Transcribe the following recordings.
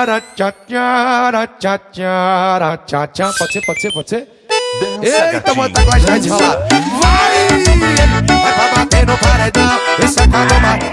Pode ser? Eita, mano, tá com a gente rolado. Vai pra bater no paredão. Esse acabou mais.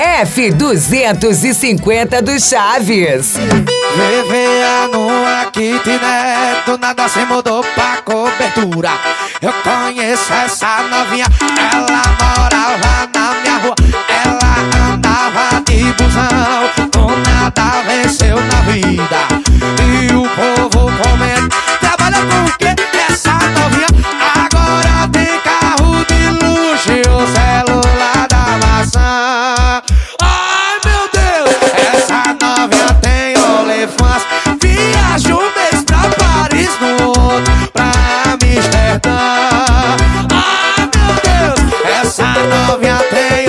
F250 do Chaves. VVA numa kitnet, do nada se mudou pra cobertura. Eu conheço essa novinha, ela morava na minha rua. Ela andava de busão, com nada venceu na vida. E o povo comenta, trabalha com o quê? Essa novinha agora tem carro de luxo e o celular da maçã. Ai meu Deus, essa novinha tem OnlyFans. Viaja um mês pra Paris, no outro pra Amsterdã. Ai meu Deus, essa novinha tem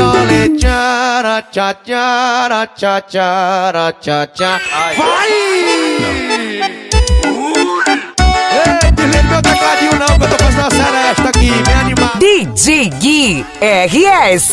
OnlyFans. Vai! Desliga meu tecladinho não, que eu tô fazendo uma seresta aqui, bem animado. DJ Gui RS.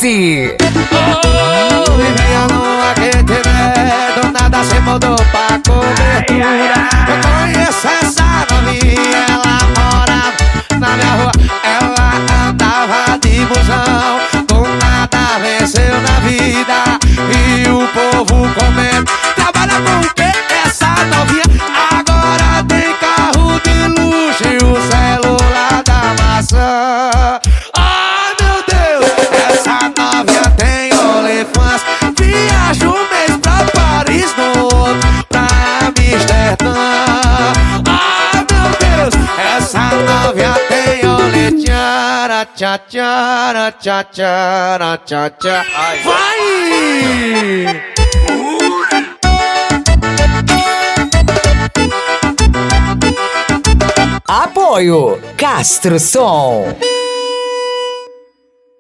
Vivia numa kitnet, do nada se mudou pra cobertura. Eu conheço essa novinha, ela morava na minha rua. Ela andava de busão, com nada venceu na vida. E o povo comenta, trabalha com o quê? Essa novinha agora tem carro de luxo e o celular da maçã. Ai meu Deus, essa novinha tem OnlyFans. Viaja um mês pra Paris, no outro pra Amsterdã. Ai meu Deus, essa novinha tem OnlyFans. Vai! Apoio Castro Som.